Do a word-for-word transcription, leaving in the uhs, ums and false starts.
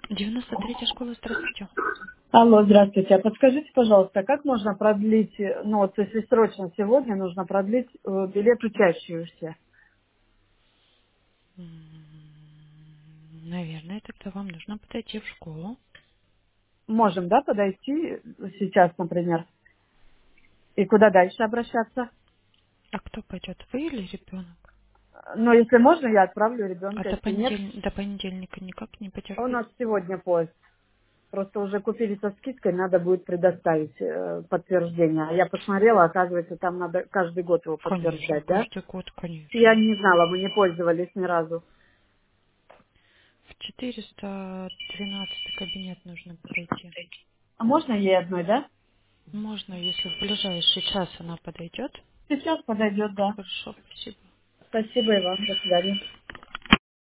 девяносто третья школа, здравствуйте. Алло, здравствуйте. А подскажите, пожалуйста, как можно продлить, э, ну вот если срочно сегодня нужно продлить э, билет учащуюся? М, Наверное, тогда вам нужно подойти в школу. Можем, да, подойти сейчас, например? И куда дальше обращаться? А кто пойдет, вы или ребенок? Но если можно, я отправлю А ребенка. до, Если нет, понедельника, до понедельника никак не у потерпеть? нас сегодня поезд. Просто уже купили со скидкой, надо будет предоставить э, подтверждение. А я посмотрела, оказывается, там надо каждый год его Конечно, подтверждать, да? каждый год, Я конечно. не знала, мы не пользовались ни разу. В четыреста двенадцатый кабинет нужно подойти. А можно ей одной, да? Можно, если в ближайший час она подойдет. Сейчас подойдет, да. Хорошо, спасибо. Спасибо и вам. До свидания.